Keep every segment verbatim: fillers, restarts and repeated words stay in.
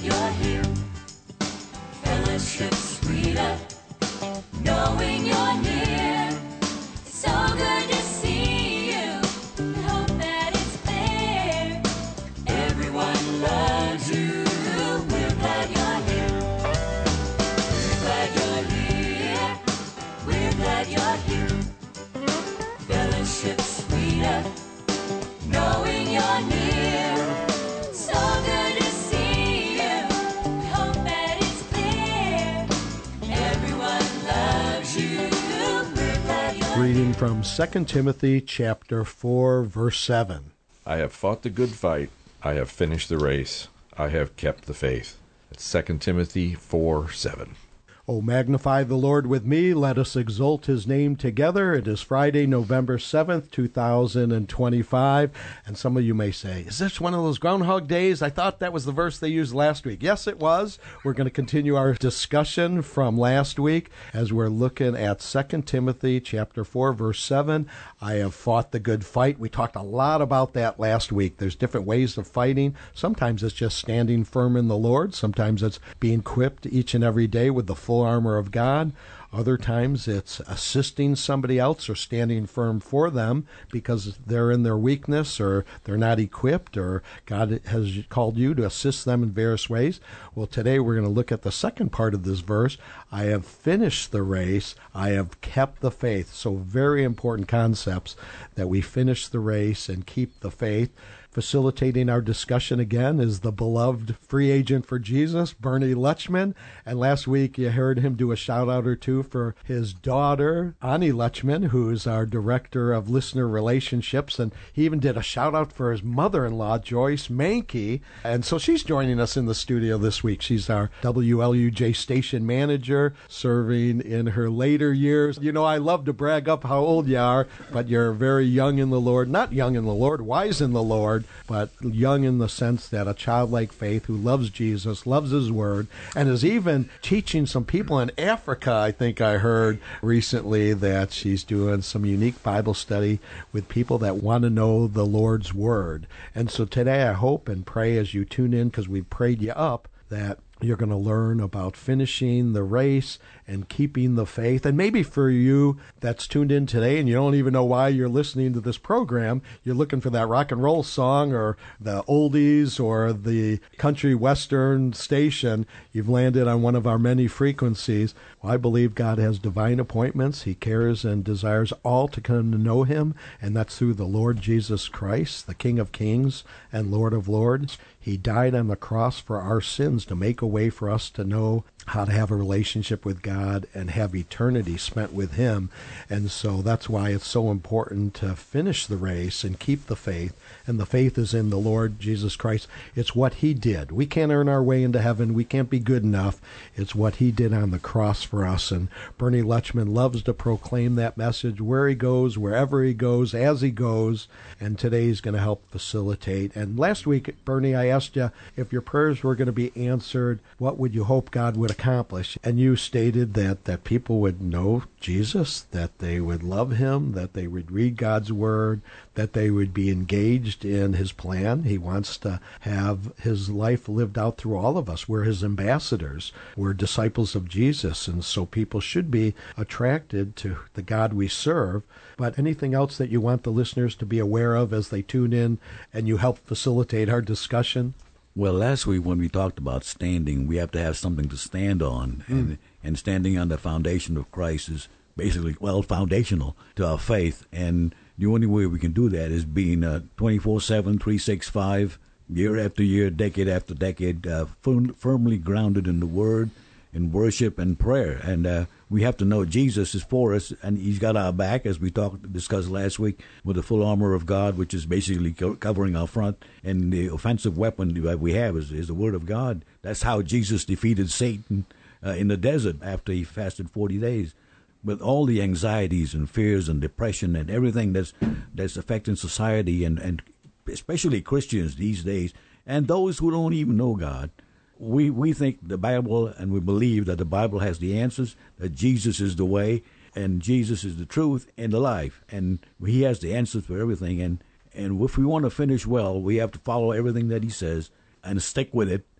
you're here. Fellowship sweeter, knowing you're near. It's so good to see you. We hope that it's clear. Everyone loves you. We're glad you're here. We're glad you're here. We're glad you're here. Fellowship sweeter, knowing you're near. So good to see you. We hope that it's clear. Everyone loves you. We're glad you're Reading from Second Timothy chapter four, verse seven. I have fought the good fight. I have finished the race. I have kept the faith. It's Second Timothy four seven. Oh, magnify the Lord with me. Let us exalt his name together. It is Friday, November seventh, two thousand twenty-five. And some of you may say, is this one of those Groundhog Days? I thought that was the verse they used last week. Yes, it was. We're going to continue our discussion from last week as we're looking at Second Timothy chapter four, verse seven. I have fought the good fight. We talked a lot about that last week. There's different ways of fighting. Sometimes it's just standing firm in the Lord. Sometimes it's being equipped each and every day with the full armor of God. Other times it's assisting somebody else or standing firm for them because they're in their weakness or they're not equipped or God has called you to assist them in various ways. Well, today we're going to look at the second part of this verse. I have finished the race. I have kept the faith. So very important concepts that we finish the race and keep the faith. Facilitating our discussion again is the beloved free agent for Jesus, Bernie Lutchman. And last week you heard him do a shout out or two for his daughter, Ani Lutchman, who's our director of listener relationships. And he even did a shout out for his mother-in-law, Joyce Mankey. And so she's joining us in the studio this week. She's our W L U J station manager, serving in her later years. You know, I love to brag up how old you are, but you're very young in the Lord. Not young in the Lord, wise in the Lord, but young in the sense that a childlike faith who loves Jesus, loves his word, and is even teaching some people in Africa. I think I heard recently that she's doing some unique Bible study with people that want to know the Lord's word. And so today I hope and pray as you tune in, because we prayed you up, that you're going to learn about finishing the race and keeping the faith. And maybe for you that's tuned in today and you don't even know why you're listening to this program, you're looking for that rock and roll song or the oldies or the country western station, you've landed on one of our many frequencies. Well, I believe God has divine appointments. He cares and desires all to come to know him, and that's through the Lord Jesus Christ, the King of Kings and Lord of Lords. He died on the cross for our sins to make a way for us to know how to have a relationship with God and have eternity spent with him. And so that's why it's so important to finish the race and keep the faith. And the faith is in the Lord Jesus Christ. It's what he did. We can't earn our way into heaven. We can't be good enough. It's what he did on the cross for us. And Bernie Lutchman loves to proclaim that message where he goes, wherever he goes, as he goes. And today he's going to help facilitate. And last week, Bernie, I asked you if your prayers were going to be answered, what would you hope God would accomplish? And you stated that, that people would know Jesus, that they would love him, that they would read God's word, that they would be engaged in his plan. He wants to have his life lived out through all of us. We're his ambassadors. We're disciples of Jesus, and so people should be attracted to the God we serve. But anything else that you want the listeners to be aware of as they tune in and you help facilitate our discussion? Well, last week when we talked about standing, we have to have something to stand on. Mm. And, and standing on the foundation of Christ is basically, well, foundational to our faith. And the only way we can do that is being uh, twenty-four seven, three sixty-five, year after year, decade after decade, uh, firm, firmly grounded in the Word, in worship and prayer. And uh, we have to know Jesus is for us, and he's got our back, as we talked discussed last week, with the full armor of God, which is basically co- covering our front. And the offensive weapon that we have is, is the Word of God. That's how Jesus defeated Satan uh, in the desert after he fasted forty days. With all the anxieties and fears and depression and everything that's that's affecting society, and, and especially Christians these days, and those who don't even know God, we, we think the Bible, and we believe that the Bible has the answers, that Jesus is the way, and Jesus is the truth and the life, and he has the answers for everything. And, and if we want to finish well, we have to follow everything that he says and stick with it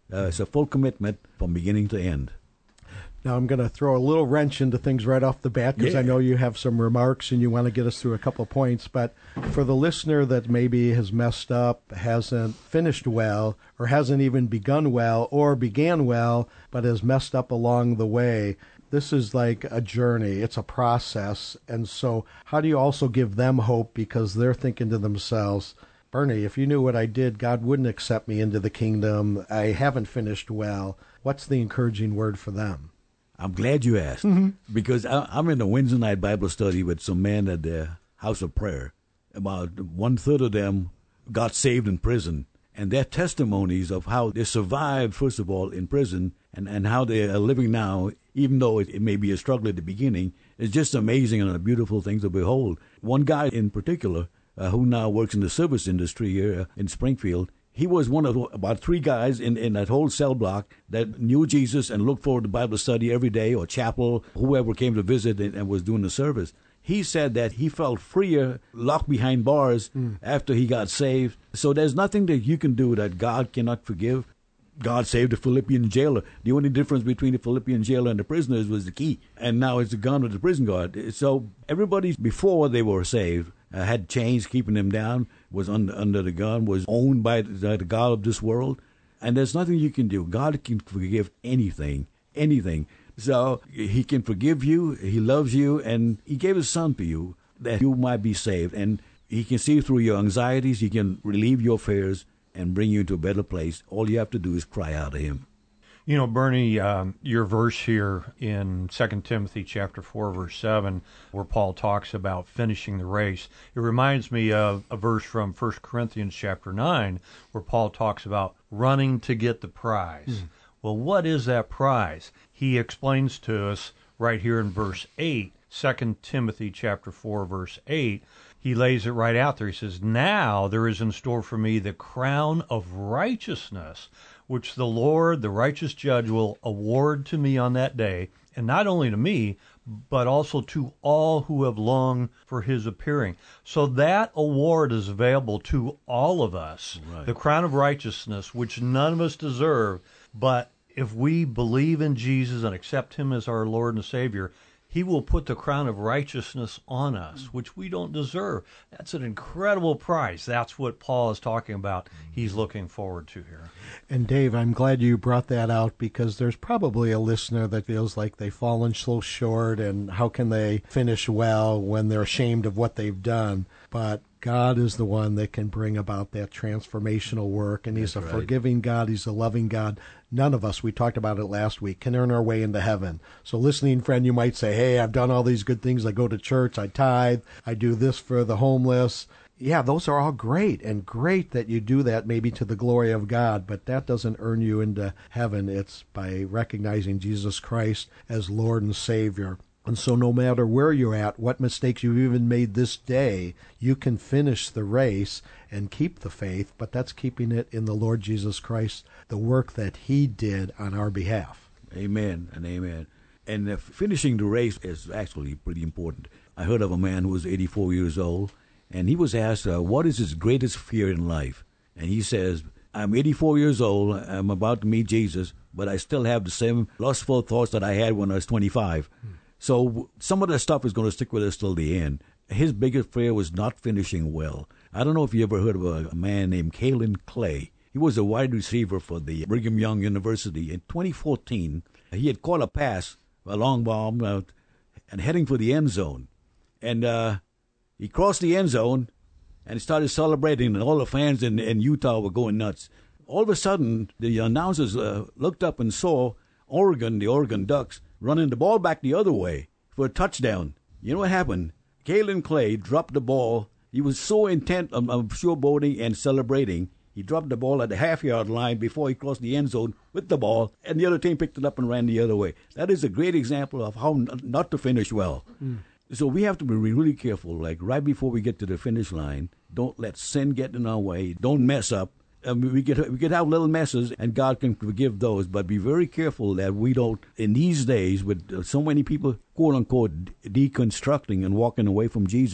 Uh, it's a full commitment from beginning to end. Now, I'm going to throw a little wrench into things right off the bat because Yeah. I know you have some remarks and you want to get us through a couple of points. But for the listener that maybe has messed up, hasn't finished well, or hasn't even begun well, or began well, but has messed up along the way, this is like a journey. It's a process. And so how do you also give them hope because they're thinking to themselves, Bernie, if you knew what I did, God wouldn't accept me into the kingdom. I haven't finished well. What's the encouraging word for them? I'm glad you asked because I, I'm in a Wednesday night Bible study with some men at the house of prayer. About one third of them got saved in prison, and their testimonies of how they survived, first of all, in prison, and, and how they are living now, even though it, it may be a struggle at the beginning, is just amazing and a beautiful thing to behold. One guy in particular, uh, who now works in the service industry here uh, in Springfield, he was one of the, about three guys in, in that whole cell block that knew Jesus and looked forward to Bible study every day or chapel, whoever came to visit and, and was doing the service. He said that he felt freer, locked behind bars mm. after he got saved. So there's nothing that you can do that God cannot forgive. God saved the Philippian jailer. The only difference between the Philippian jailer and the prisoners was the key. And now it's the gun of the prison guard. So everybody before they were saved uh, had chains keeping them down, was under, under the gun, was owned by the, the God of this world. And there's nothing you can do. God can forgive anything, anything. So he can forgive you, he loves you, and he gave his son for you that you might be saved. And he can see through your anxieties, he can relieve your fears and bring you to a better place. All you have to do is cry out to him. You know, Bernie, um, your verse here in Second Timothy chapter four, verse seven, where Paul talks about finishing the race, it reminds me of a verse from First Corinthians chapter nine, where Paul talks about running to get the prize. Mm. Well, what is that prize? He explains to us right here in verse eight, Second Timothy chapter four, verse eight. He lays it right out there. He says, now there is in store for me the crown of righteousness, which the Lord, the righteous judge, will award to me on that day, and not only to me, but also to all who have longed for his appearing. So that award is available to all of us, right. The crown of righteousness, which none of us deserve, but if we believe in Jesus and accept him as our Lord and Savior, he will put the crown of righteousness on us, which we don't deserve. That's an incredible prize. That's what Paul is talking about. He's looking forward to here. And Dave, I'm glad you brought that out because there's probably a listener that feels like they've fallen so short and how can they finish well when they're ashamed of what they've done. But God is the one that can bring about that transformational work, and he's That's a right. forgiving God. He's a loving God. None of us, we talked about it last week, can earn our way into heaven. So listening friend, you might say, hey, I've done all these good things. I go to church, I tithe, I do this for the homeless. Yeah, those are all great, and great that you do that maybe to the glory of God, but that doesn't earn you into heaven. It's by recognizing Jesus Christ as Lord and Savior. And so no matter where you're at, what mistakes you've even made this day, you can finish the race and keep the faith, but that's keeping it in the Lord Jesus Christ, the work that he did on our behalf. Amen and amen. And uh, finishing the race is actually pretty important. I heard of a man who was eighty-four years old, and he was asked, uh, what is his greatest fear in life? And he says, I'm eighty-four years old, I'm about to meet Jesus, but I still have the same lustful thoughts that I had when I was twenty-five. Hmm. So some of that stuff is going to stick with us till the end. His biggest fear was not finishing well. I don't know if you ever heard of a, a man named Kalen Clay. He was a wide receiver for the Brigham Young University. In twenty fourteen, he had caught a pass, a long bomb, uh, and heading for the end zone. And uh, he crossed the end zone and started celebrating, and all the fans in, in Utah were going nuts. All of a sudden, the announcers uh, looked up and saw Oregon, the Oregon Ducks, running the ball back the other way for a touchdown. You know what happened? Kalen Clay dropped the ball. He was so intent on, on showboating and celebrating, he dropped the ball at the half-yard line before he crossed the end zone with the ball, and the other team picked it up and ran the other way. That is a great example of how n- not to finish well. Mm. So we have to be really careful, like right before we get to the finish line. Don't let sin get in our way. Don't mess up. Um, we get we could have little messes, and God can forgive those. But be very careful that we don't, in these days, with so many people, quote unquote, deconstructing and walking away from Jesus,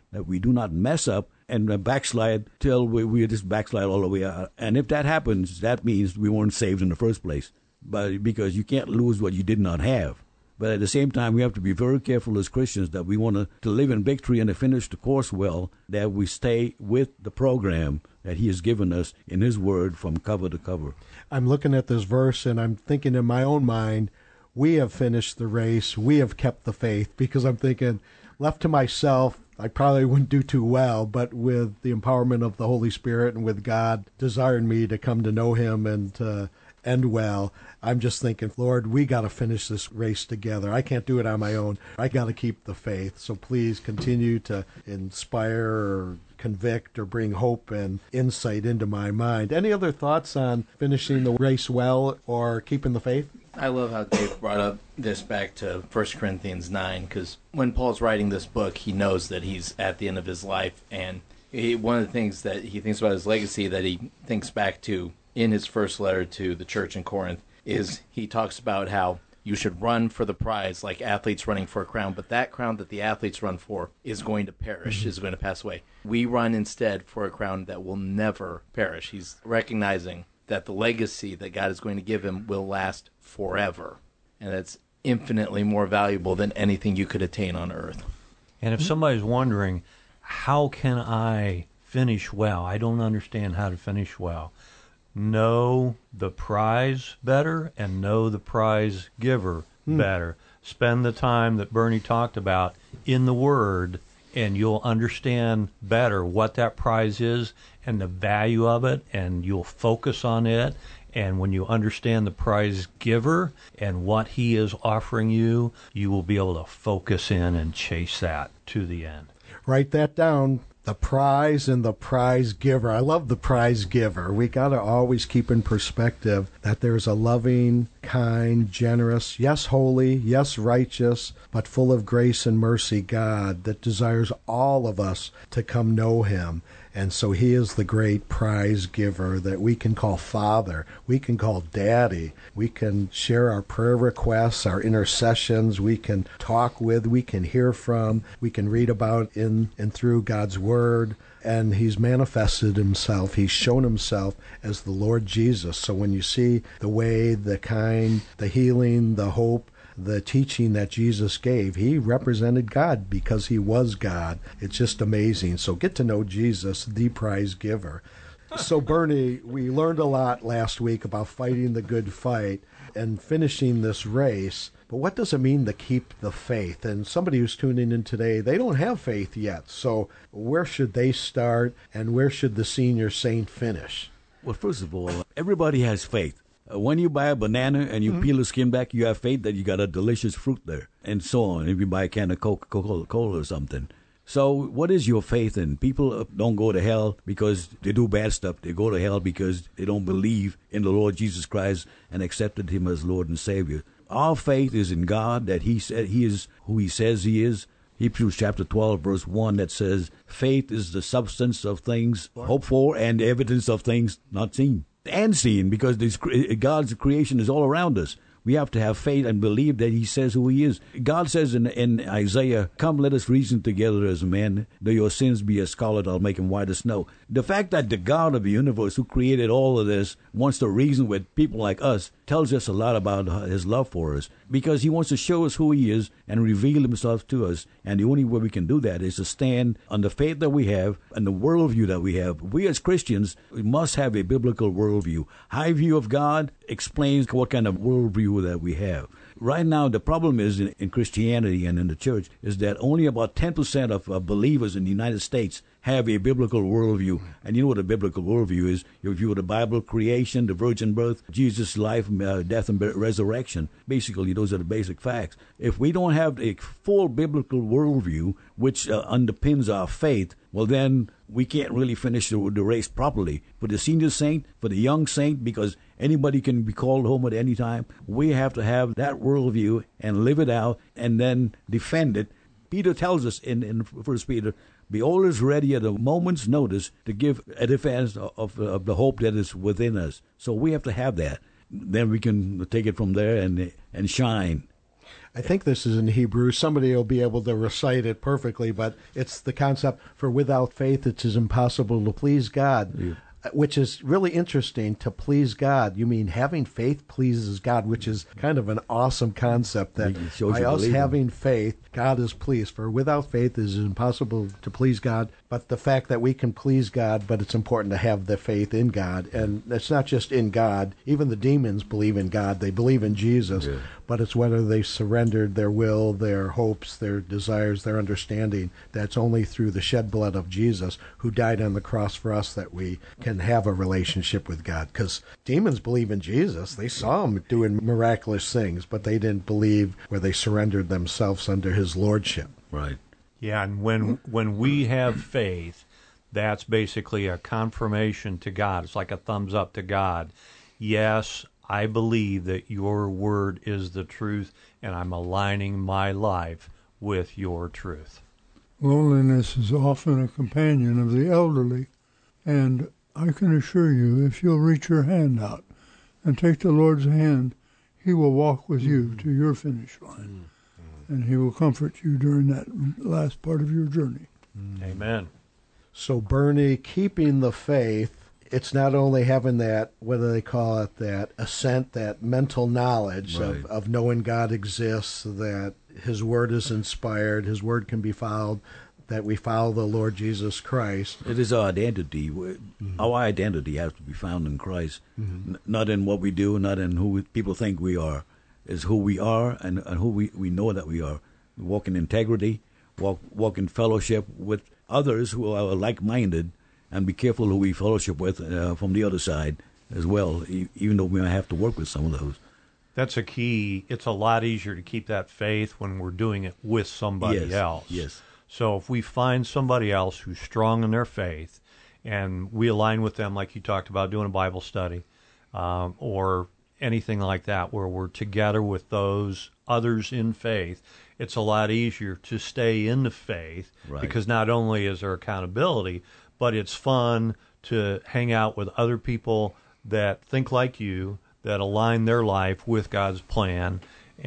that we do not mess up and uh, backslide till we, we just backslide all the way out. And if that happens, that means we weren't saved in the first place. But because you can't lose what you did not have. But at the same time, we have to be very careful as Christians that we want to, to live in victory and to finish the course well, that we stay with the program that he has given us in his word from cover to cover. I'm looking at this verse and I'm thinking in my own mind, we have finished the race, we have kept the faith, because I'm thinking, left to myself, I probably wouldn't do too well, but with the empowerment of the Holy Spirit and with God desiring me to come to know him and to end well, I'm just thinking, Lord, we got to finish this race together. I can't do it on my own. I got to keep the faith. So please continue to inspire or convict or bring hope and insight into my mind. Any other thoughts on finishing the race well or keeping the faith? I love how Dave brought up this back to First Corinthians nine, because when Paul's writing this book, he knows that he's at the end of his life, and he, one of the things that he thinks about his legacy that he thinks back to in his first letter to the church in Corinth is he talks about how you should run for the prize like athletes running for a crown, but that crown that the athletes run for is going to perish, is going to pass away. We run instead for a crown that will never perish. He's recognizing that the legacy that God is going to give him will last forever, and that's infinitely more valuable than anything you could attain on earth. And if somebody's wondering, how can I finish well? I don't understand how to finish well. Know the prize better and know the prize giver hmm. better. Spend the time that Bernie talked about in the Word, and you'll understand better what that prize is and the value of it, and you'll focus on it. And when you understand the prize giver and what he is offering you, you will be able to focus in and chase that to the end. Write that down. The prize and the prize giver. I love the prize giver. We got to always keep in perspective that there's a loving, kind, generous, yes, holy, yes, righteous, but full of grace and mercy God that desires all of us to come know him. And so he is the great prize giver that we can call Father, we can call Daddy, we can share our prayer requests, our intercessions, we can talk with, we can hear from, we can read about in and through God's Word. And he's manifested himself, he's shown himself as the Lord Jesus. So when you see the way, the kind, the healing, the hope, the teaching that Jesus gave, he represented God because he was God. It's just amazing. So get to know Jesus, the prize giver. So Bernie, we learned a lot last week about fighting the good fight and finishing this race. But what does it mean to keep the faith? And somebody who's tuning in today, they don't have faith yet. So where should they start, and where should the senior saint finish? Well, first of all, everybody has faith. Uh, when you buy a banana and you mm-hmm. peel the skin back, you have faith that you got a delicious fruit there, and so on. If you buy a can of Coke, Coca-Cola or something. So what is your faith in? People don't go to hell because they do bad stuff. They go to hell because they don't believe in the Lord Jesus Christ and accepted him as Lord and Savior. Our faith is in God, that he said he is who he says he is. Hebrews chapter twelve, verse one, that says, faith is the substance of things hoped for and evidence of things not seen. And seen, because this, God's creation is all around us. We have to have faith and believe that he says who he is. God says in, in Isaiah, come, let us reason together as men. Though your sins be as scarlet, I'll make them white as snow. The fact that the God of the universe who created all of this wants to reason with people like us tells us a lot about his love for us, because he wants to show us who he is and reveal himself to us. And the only way we can do that is to stand on the faith that we have and the worldview that we have. We as Christians, we must have a biblical worldview. High view of God explains what kind of worldview that we have. Right now, the problem is in, in Christianity and in the church is that only about ten percent of uh, believers in the United States have a biblical worldview. And you know what a biblical worldview is? Your view of the Bible, creation, the virgin birth, Jesus' life, uh, death, and resurrection. Basically, those are the basic facts. If we don't have a full biblical worldview, which uh, underpins our faith, well, then we can't really finish the, the race properly. For the senior saint, for the young saint, because anybody can be called home at any time, we have to have that worldview and live it out and then defend it. Peter tells us in, in First Peter, be always ready at a moment's notice to give a defense of, of the hope that is within us. So we have to have that. Then we can take it from there and and shine. I think this is in Hebrew. Somebody will be able to recite it perfectly, but it's the concept for without faith it is impossible to please God. Yeah. Which is really interesting, to please God. You mean having faith pleases God, which is kind of an awesome concept that It shows by you us believe him. having faith, God is pleased. For without faith it is impossible to please God. But the fact that we can please God, but it's important to have the faith in God. And it's not just in God. Even the demons believe in God. They believe in Jesus. Yeah. But it's whether they surrendered their will, their hopes, their desires, their understanding. That's only through the shed blood of Jesus, who died on the cross for us, that we can have a relationship with God. Because demons believe in Jesus. They saw him doing miraculous things, but they didn't believe where they surrendered themselves under his lordship. Right. Yeah, and when when we have faith, that's basically a confirmation to God. It's like a thumbs up to God. Yes, I believe that your word is the truth, and I'm aligning my life with your truth. Loneliness is often a companion of the elderly, and I can assure you, if you'll reach your hand out and take the Lord's hand, he will walk with you to your finish line, and he will comfort you during that last part of your journey. Amen. So, Bernie, keeping the faith, it's not only having that, what do they call it, that assent, that mental knowledge Right. of, of knowing God exists, that his word is inspired, his word can be followed, that we follow the Lord Jesus Christ. It is our identity. Mm-hmm. Our identity has to be found in Christ, mm-hmm. N- not in what we do, not in who we, people think we are. It's who we are and, and who we, we know that we are. We walk in integrity, walk walk in fellowship with others who are like-minded, and be careful who we fellowship with uh, from the other side as well, e- even though we might have to work with some of those. That's a key. It's a lot easier to keep that faith when we're doing it with somebody Yes, else. yes. So if we find somebody else who's strong in their faith, and we align with them, like you talked about, doing a Bible study, um, or anything like that, where we're together with those others in faith, it's a lot easier to stay in the faith, Right. because not only is there accountability, but it's fun to hang out with other people that think like you, that align their life with God's plan,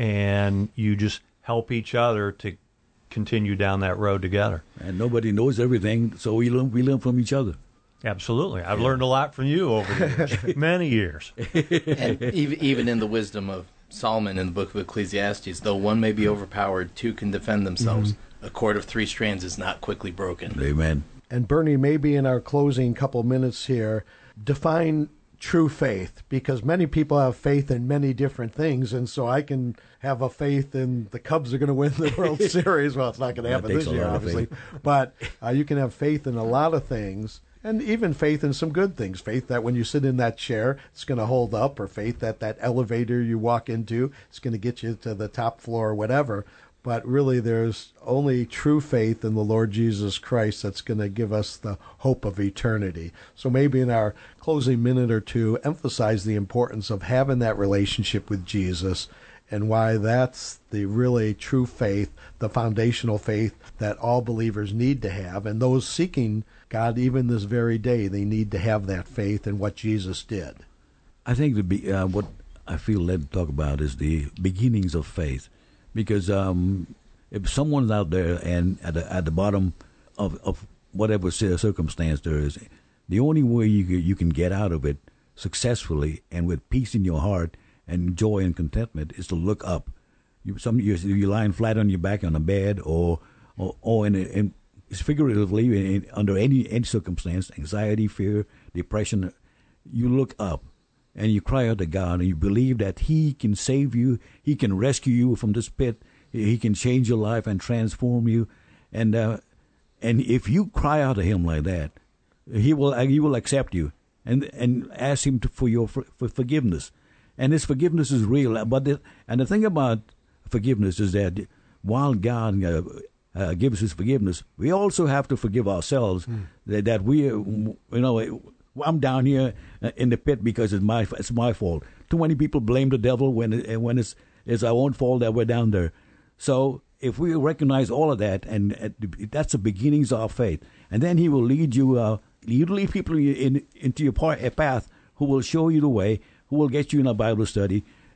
and you just help each other to continue down that road together. And nobody knows everything, so we learn, we learn from each other. Absolutely. I've learned a lot from you over the years, many years. And even, even in the wisdom of Solomon in the book of Ecclesiastes, though one may be overpowered, two can defend themselves. A cord of three strands is not quickly broken. Amen. And Bernie, maybe in our closing couple minutes here, define true faith, because many people have faith in many different things, and so I can have a faith in the Cubs are going to win the World Series. Well, it's not going to That happen takes this a year, lot of obviously, faith. but uh, you can have faith in a lot of things, and even faith in some good things. Faith that when you sit in that chair, it's going to hold up, or faith that that elevator you walk into is going to get you to the top floor or whatever. But really, there's only true faith in the Lord Jesus Christ that's going to give us the hope of eternity. So maybe in our closing minute or two, emphasize the importance of having that relationship with Jesus, and why that's the really true faith, the foundational faith that all believers need to have. And those seeking God, even this very day, they need to have that faith in what Jesus did. I think the be, uh, what I feel led to talk about is the beginnings of faith. Because um, if someone's out there and at the, at the bottom of, of whatever circumstance there is, the only way you can, you can get out of it successfully and with peace in your heart and joy and contentment is to look up. You, some you're, you're lying flat on your back on a bed, or or, or in, in figuratively in, under any any circumstance, anxiety, fear, depression. You look up. And you cry out to God, and you believe that He can save you, He can rescue you from this pit, He can change your life and transform you, and uh, and if you cry out to Him like that, He will He will accept you, and and ask Him to, for your for, for forgiveness, and His forgiveness is real. But the, and the thing about forgiveness is that while God uh, uh, gives His forgiveness, we also have to forgive ourselves mm. that, that we you know. I'm down here in the pit because it's my it's my fault. Too many people blame the devil when it, when it's it's our own fault that we're down there. So if we recognize all of that, and uh, that's the beginnings of our faith, and then He will lead you. Uh, you lead people in, into your path who will show you the way, who will get you in a Bible study,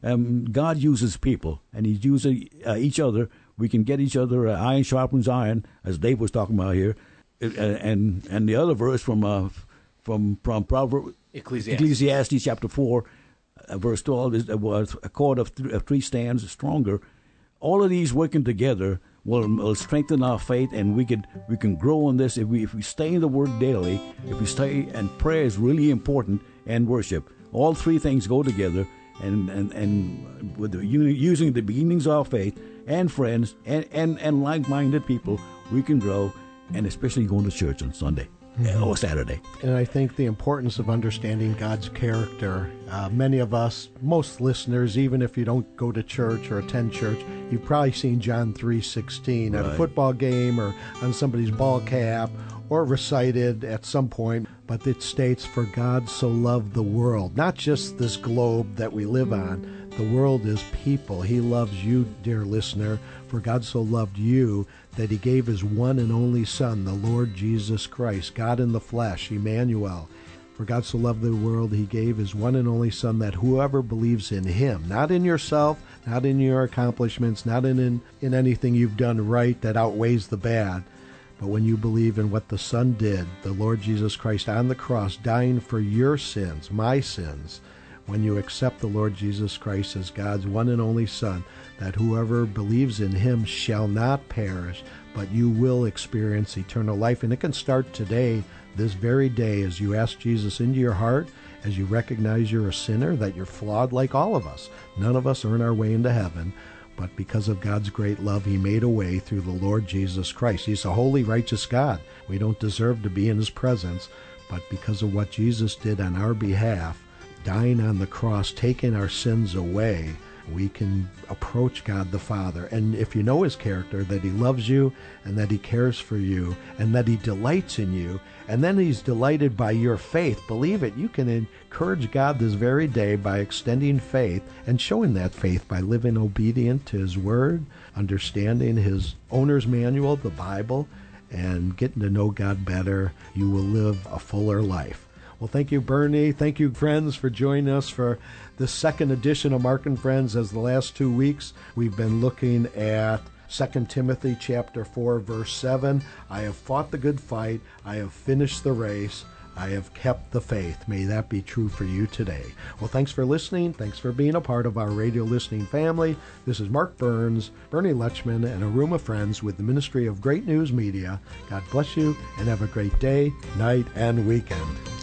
um, God uses people, and He's using uh, each other. We can get each other. Uh, iron sharpens iron, as Dave was talking about here, uh, and and the other verse from uh, from from Proverbs Ecclesiastes. Ecclesiastes chapter four, uh, verse twelve is uh, was a cord of, th- of three stands stronger. All of these working together will, will strengthen our faith, and we could we can grow in this if we if we stay in the Word daily. If we stay, and prayer is really important, and worship. All three things go together, and and, and with the, using the beginnings of our faith and friends and, and, and like-minded people, we can grow, and especially going to church on Sunday. Mm-hmm. Or Saturday. And I think the importance of understanding God's character, uh, many of us, most listeners, even if you don't go to church or attend church, you've probably seen John three sixteen right. at a football game or on somebody's ball cap, or recited at some point. But it states, "For God so loved the world," not just this globe that we live on. The world is people. He loves you, dear listener. For God so loved you that He gave His one and only Son, the Lord Jesus Christ, God in the flesh, Emmanuel. For God so loved the world, He gave His one and only Son, that whoever believes in Him, not in yourself, not in your accomplishments, not in, in, in anything you've done right that outweighs the bad, but when you believe in what the Son did, the Lord Jesus Christ on the cross, dying for your sins, my sins, when you accept the Lord Jesus Christ as God's one and only Son, that whoever believes in Him shall not perish, but you will experience eternal life. And it can start today, this very day, as you ask Jesus into your heart, as you recognize you're a sinner, that you're flawed like all of us. None of us earn our way into heaven, but because of God's great love, He made a way through the Lord Jesus Christ. He's a holy, righteous God. We don't deserve to be in His presence, but because of what Jesus did on our behalf, dying on the cross, taking our sins away, we can approach God the Father. And if you know His character, that He loves you and that He cares for you and that He delights in you, and then He's delighted by your faith, believe it, you can encourage God this very day by extending faith and showing that faith by living obedient to His Word, understanding His owner's manual, the Bible, and getting to know God better. You will live a fuller life. Well, thank you, Bernie. Thank you, friends, for joining us for the second edition of Mark and Friends. As the last two weeks, we've been looking at Second Timothy chapter four, verse seven. I have fought the good fight. I have finished the race. I have kept the faith. May that be true for you today. Well, thanks for listening. Thanks for being a part of our radio listening family. This is Mark Burns, Bernie Lechman, and a room of friends with the Ministry of Great News Media. God bless you, and have a great day, night, and weekend.